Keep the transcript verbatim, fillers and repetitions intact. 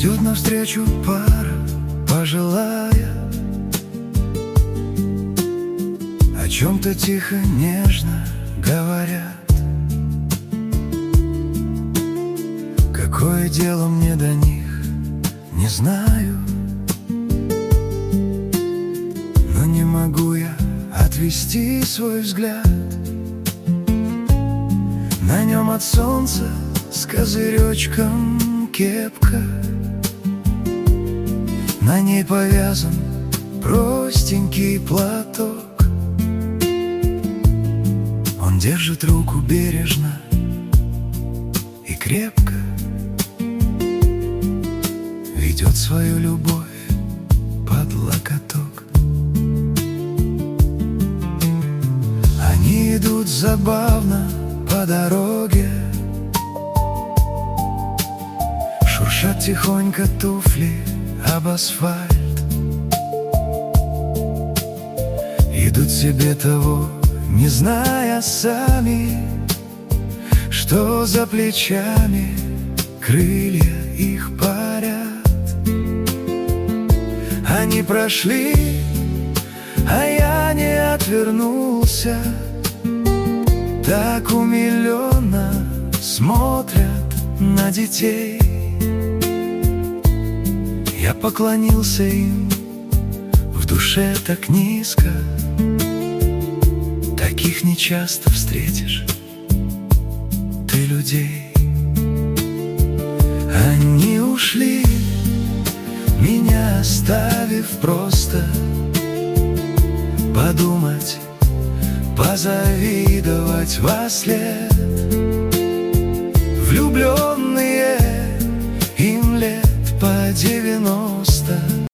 Идет навстречу пара пожилая, о чем-то тихо, нежно говорят. Какое дело мне до них, не знаю, но не могу я отвести свой взгляд. На нем от солнца с козыречком кепка, на ней повязан простенький платок. Он держит руку бережно и крепко, ведет свою любовь под локоток. Они идут забавно по дороге, шуршат тихонько туфли об асфальт. Идут себе того, не зная сами, что за плечами крылья их парят. Они прошли, а я не отвернулся. Так умиленно смотрят на детей. Я поклонился им, в душе так низко. Таких нечасто встретишь ты людей. Они ушли, меня оставив просто подумать, позавидовать во след. Влюбленные, им лет по девяносто.